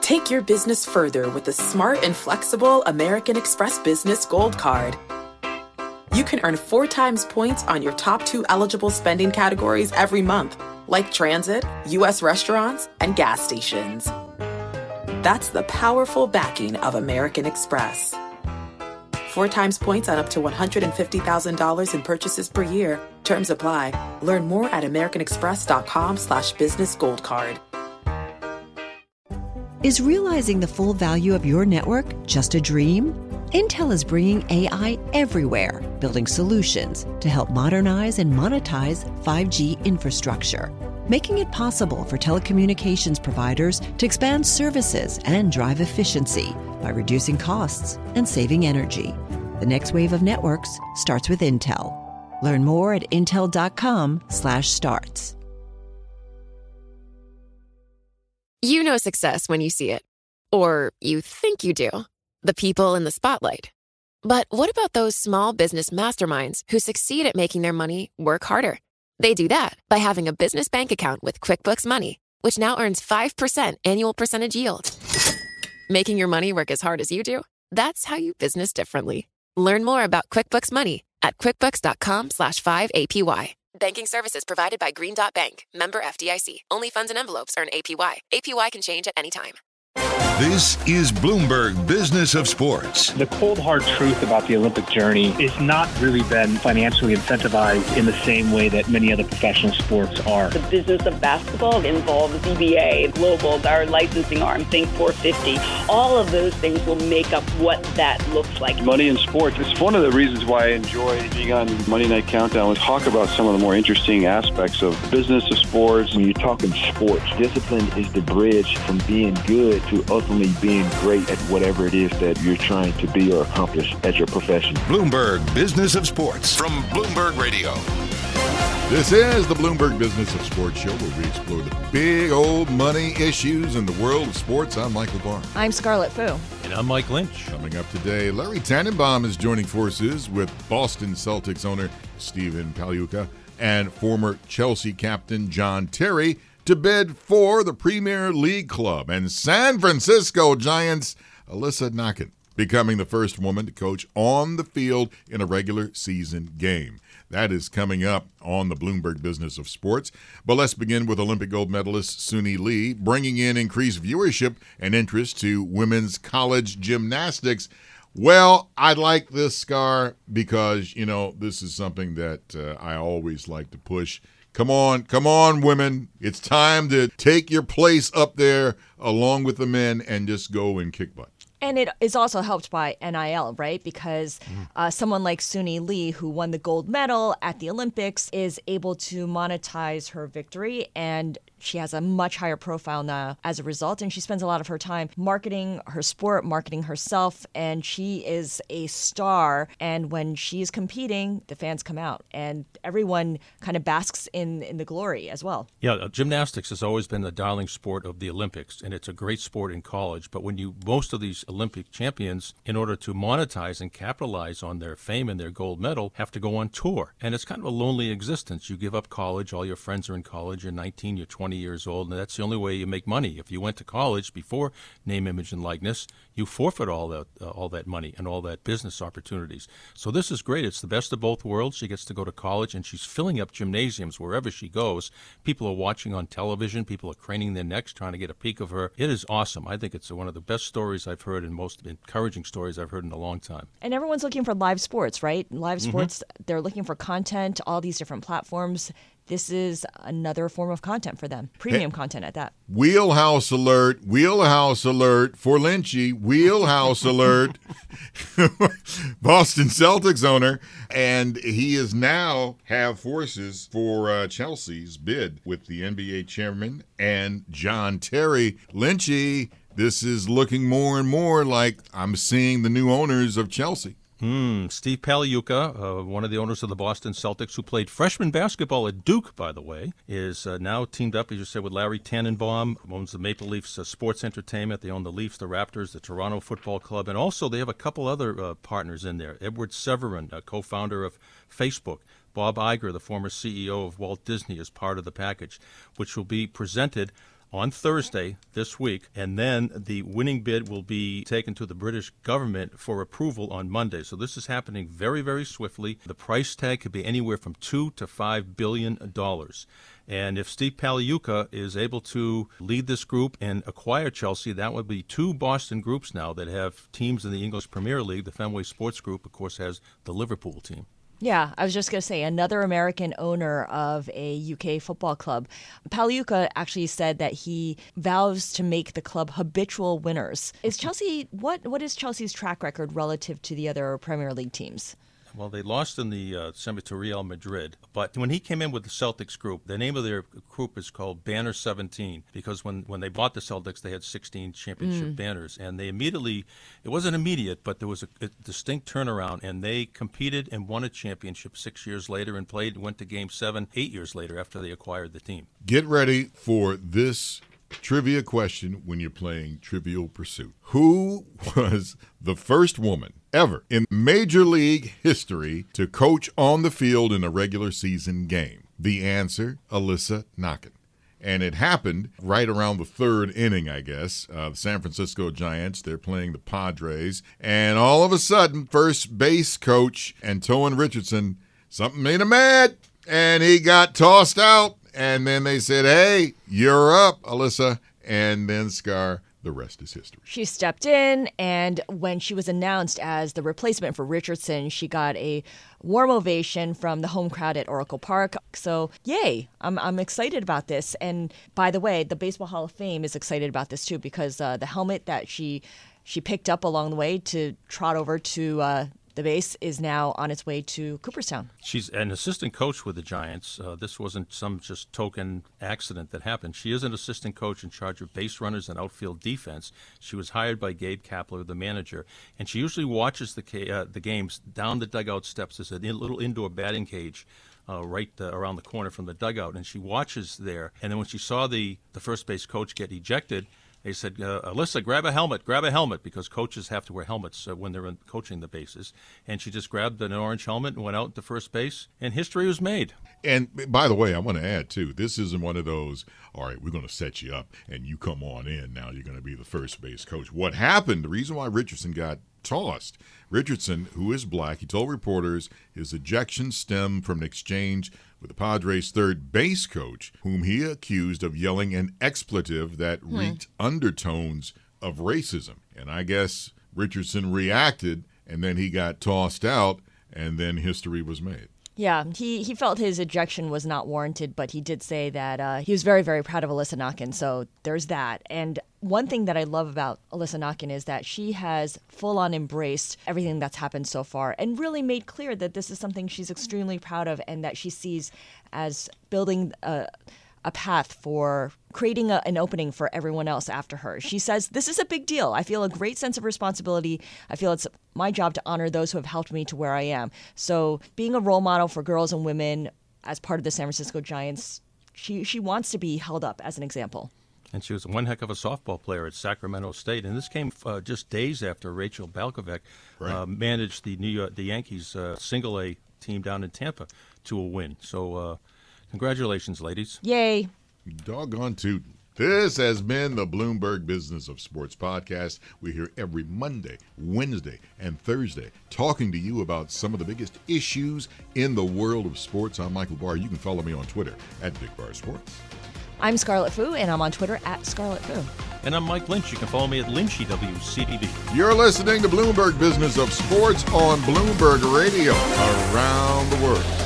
Take your business further with the smart and flexible American Express Business Gold Card. You can earn 4 times points on your top 2 eligible spending categories every month, like transit, U.S. restaurants, and gas stations. That's the powerful backing of American Express. 4 times points on up to $150,000 in purchases per year. Terms apply. Learn more at americanexpress.com/businessgoldcard. Is realizing the full value of your network just a dream? Intel is bringing AI everywhere, building solutions to help modernize and monetize 5G infrastructure, making it possible for telecommunications providers to expand services and drive efficiency by reducing costs and saving energy. The next wave of networks starts with Intel. Learn more at intel.com/starts. You know success when you see it. Or you think you do. The people in the spotlight. But what about those small business masterminds who succeed at making their money work harder? They do that by having a business bank account with QuickBooks Money, which now earns 5% annual percentage yield. Making your money work as hard as you do? That's how you business differently. Learn more about QuickBooks Money at quickbooks.com/5APY. Banking services provided by Green Dot Bank. Member FDIC. Only funds and envelopes earn APY. APY can change at any time. This is Bloomberg Business of Sports. The cold, hard truth about the Olympic journey is not really been financially incentivized in the same way that many other professional sports are. The business of basketball involves CBA, Global, our licensing arm, Think 450. All of those things will make up what that looks like. Money in sports. It's one of the reasons why I enjoy being on Monday Night Countdown and talk about some of the more interesting aspects of business of sports. When you're talking sports, discipline is the bridge from being good to ultimately being great at whatever it is that you're trying to be or accomplish as your profession. Bloomberg Business of Sports from Bloomberg Radio. This is the Bloomberg Business of Sports show where we explore the big old money issues in the world of sports. I'm Michael Barr. I'm Scarlett Fu. And I'm Mike Lynch. Coming up today, Larry Tannenbaum is joining forces with Boston Celtics owner Stephen Pagliuca and former Chelsea captain John Terry to bid for the Premier League club, and San Francisco Giants' Alyssa Nakken becoming the first woman to coach on the field in a regular season game. That is coming up on the Bloomberg Business of Sports. But let's begin with Olympic gold medalist Suni Lee, bringing in increased viewership and interest to women's college gymnastics. Well, I like this, Scar, because, you know, this is something that I always like to push. Come on, women. It's time to take your place up there along with the men and just go and kick butt. And it is also helped by NIL, right? Because someone like Suni Lee, who won the gold medal at the Olympics, is able to monetize her victory, and she has a much higher profile now as a result, and she spends a lot of her time marketing her sport, marketing herself, and she is a star. And when she's competing, the fans come out, and everyone kind of basks in the glory as well. Yeah, gymnastics has always been the darling sport of the Olympics, and it's a great sport in college. But when most of these Olympic champions, in order to monetize and capitalize on their fame and their gold medal, have to go on tour. And it's kind of a lonely existence. You give up college, all your friends are in college, you're 19, you're 20 years old, and that's the only way you make money. If you went to college before name, image, and likeness, you forfeit all that money and all that business opportunities. So this is great. It's the best of both worlds. She gets to go to college, and she's filling up gymnasiums wherever she goes. People are watching on television. People are craning their necks trying to get a peek of her. It is awesome. I think it's one of the best stories I've heard and most encouraging stories I've heard in a long time. And everyone's looking for live sports, right? Live sports, they're looking for content, all these different platforms. This is another form of content for them, premium content at that. Wheelhouse alert for Lynchy. Wheelhouse alert. Boston Celtics owner, and he is now have forces for Chelsea's bid with the NBA chairman and John Terry. Lynchy, this is looking more and more like I'm seeing the new owners of Chelsea. Steve Pagliuca, one of the owners of the Boston Celtics, who played freshman basketball at Duke, by the way, is now teamed up, as you said, with Larry Tannenbaum, owns the Maple Leafs Sports Entertainment. They own the Leafs, the Raptors, the Toronto Football Club, and also they have a couple other partners in there. Edward Severin, a co-founder of Facebook. Bob Iger, the former CEO of Walt Disney, is part of the package, which will be presented on Thursday this week, and then the winning bid will be taken to the British government for approval on Monday. So this is happening very, very swiftly. The price tag could be anywhere from $2 to $5 billion. And if Steve Pagliuca is able to lead this group and acquire Chelsea, that would be 2 Boston groups now that have teams in the English Premier League. The Fenway Sports Group, of course, has the Liverpool team. Yeah, I was just going to say, another American owner of a UK football club. Pagliuca actually said that he vows to make the club habitual winners. Is Chelsea, what is Chelsea's track record relative to the other Premier League teams? Well, they lost in the semi to Real Madrid. But when he came in with the Celtics group, the name of their group is called Banner 17, because when they bought the Celtics, they had 16 championship banners. And they immediately, it wasn't immediate, but there was a distinct turnaround, and they competed and won a championship 6 years later and went to Game 7 8 years later after they acquired the team. Get ready for this trivia question when you're playing Trivial Pursuit. Who was the first woman ever in Major League history to coach on the field in a regular season game? The answer, Alyssa Nakken. And it happened right around the 3rd inning, I guess. The San Francisco Giants, they're playing the Padres. And all of a sudden, first base coach Antoine Richardson, something made him mad, and he got tossed out. And then they said, hey, you're up, Alyssa. And then, Scar, the rest is history. She stepped in, and when she was announced as the replacement for Richardson, she got a warm ovation from the home crowd at Oracle Park. So, yay, I'm excited about this. And by the way, the Baseball Hall of Fame is excited about this too, because the helmet that she picked up along the way to trot over to the base is now on its way to Cooperstown. She's an assistant coach with the Giants. This wasn't some just token accident that happened. She is an assistant coach in charge of base runners and outfield defense. She was hired by Gabe Kapler, the manager, and she usually watches the games down the dugout steps. There's a little indoor batting cage right around the corner from the dugout, and she watches there. And then when she saw the first base coach get ejected, they said, Alyssa, grab a helmet, because coaches have to wear helmets when they're coaching the bases. And she just grabbed an orange helmet and went out to first base, and history was made. And by the way, I want to add, too, this isn't one of those, all right, we're going to set you up, and you come on in, now you're going to be the first base coach. What happened, the reason why Richardson got tossed, Richardson, who is black, he told reporters his ejection stemmed from an exchange with the Padres' third base coach, whom he accused of yelling an expletive that reeked undertones of racism. And I guess Richardson reacted, and then he got tossed out, and then history was made. Yeah, he felt his ejection was not warranted, but he did say that he was very, very proud of Alyssa Nakken, so there's that. And one thing that I love about Alyssa Nakken is that she has full-on embraced everything that's happened so far and really made clear that this is something she's extremely proud of and that she sees as building a path for creating an opening for everyone else after her. She says, this is a big deal. I feel a great sense of responsibility. I feel it's my job to honor those who have helped me to where I am. So being a role model for girls and women as part of the San Francisco Giants, she wants to be held up as an example. And she was one heck of a softball player at Sacramento State. And this came just days after Rachel Balkovec managed the Yankees single-A team down in Tampa to a win. So congratulations, ladies. Yay. Doggone tootin'. This has been the Bloomberg Business of Sports podcast. We're here every Monday, Wednesday, and Thursday talking to you about some of the biggest issues in the world of sports. I'm Michael Barr. You can follow me on Twitter at BigBarSports. I'm Scarlett Fu, and I'm on Twitter at Scarlett Fu. And I'm Mike Lynch. You can follow me at Lynchy WCTV. You're listening to Bloomberg Business of Sports on Bloomberg Radio around the world.